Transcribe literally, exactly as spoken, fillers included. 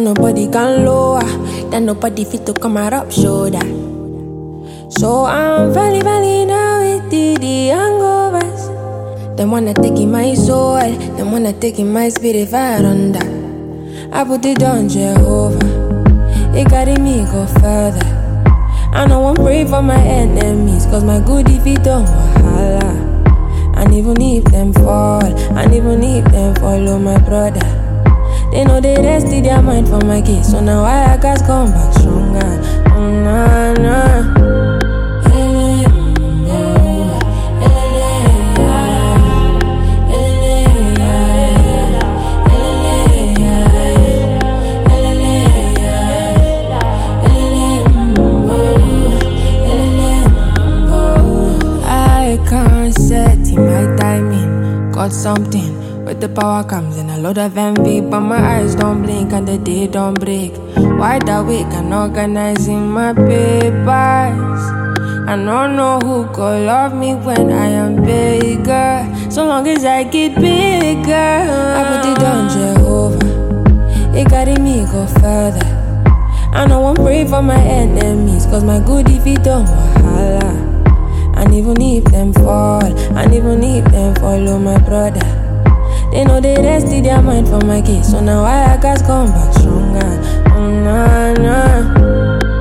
nobody can lower, that nobody fit to come out up shoulder. So I'm valley valley now with the, the hangovers. Them wanna take in my soul, them wanna take in my spirit far under. I put it on Jehovah, it carry me go further. I know I'm pray for my enemies, cause my good if it don't wahala. And even if them fall, and even if them follow my brother, they know they rested their mind for my case. So now I got come back stronger. Oh nah nah. My timing got something. With the power comes in a lot of envy, but my eyes don't blink and the day don't break. Wide awake and organizing my papers. I don't know who could love me when I am bigger. So long as I get bigger, I put it on Jehovah, it carry me go further. I know I'm pray for my enemies, cause my good if it don't wahala. And even if them fall, and even if them follow my brother, they know they rested their mind for my case. So now I got come back stronger. Oh nah nah.